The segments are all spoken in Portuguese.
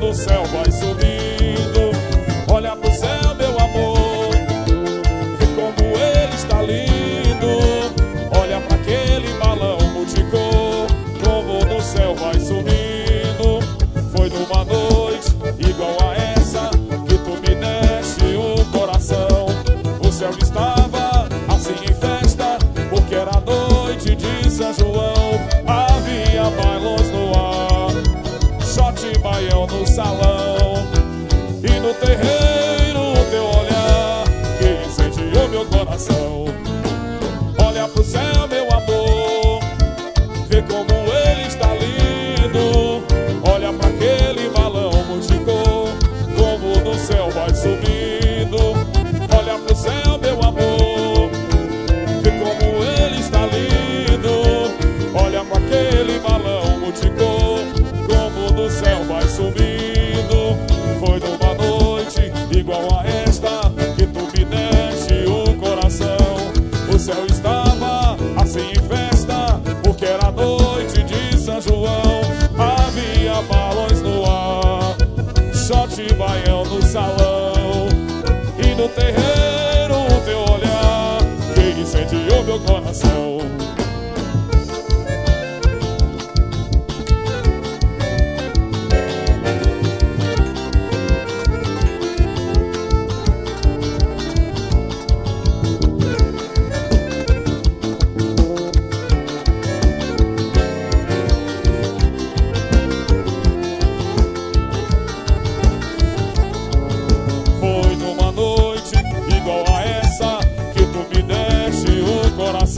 do céu vai subindo. Olha pro céu, meu amor, vê como ele está lindo. Olha pra aquele balão multicor, como do céu vai subindo. Foi numa noite igual a essa que tu me deste o coração. O céu estava assim em festa, porque era noite de São João. Havia bailões no ar, shot e baião no salão. E no terreiro o teu olhar que incendiou meu coração. Olha pro céu, meu amor, vê como ele está lindo. Olha pra aquele balão multicor, como do céu vai subindo. Olha pro céu, meu amor, vê como ele está lindo. Olha pra aquele balão multicor, como do céu vai subindo. Foi numa noite igual a esta que tu me deste o coração. O céu estava assim em festa, porque era noite de São João. Havia balões no ar, shot e baião no salão. E no terreiro o teu olhar que incendiou meu coração.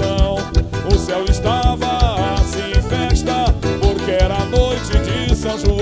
O céu estava assim em festa, porque era noite de São João.